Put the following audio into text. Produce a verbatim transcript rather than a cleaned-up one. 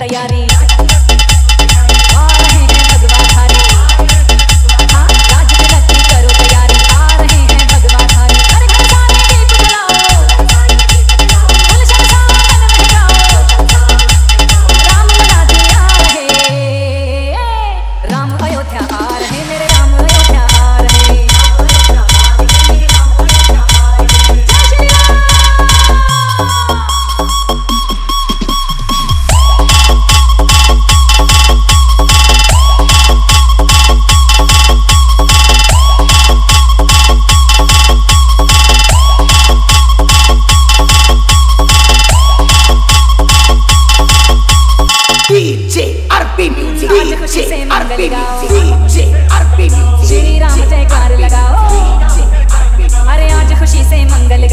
तैयारी आ रहे हैं भगवा धारी। हाँ राज तिलक की करो तैयारी आ रहे हैं भगवा धारी। अरे घर सारे दीप जलाओ गुलशन सा मन महकाओ राम मनाते आ रहे राम अयोध्या आ रहे मेरे राम अयोध्या आ रहे। डीजे आरपी म्यूजिक, आज खुशी से मंगल गाओ, DJ RP music, Shri Ram जयकार लगाओ। अरे आज खुशी से मंगल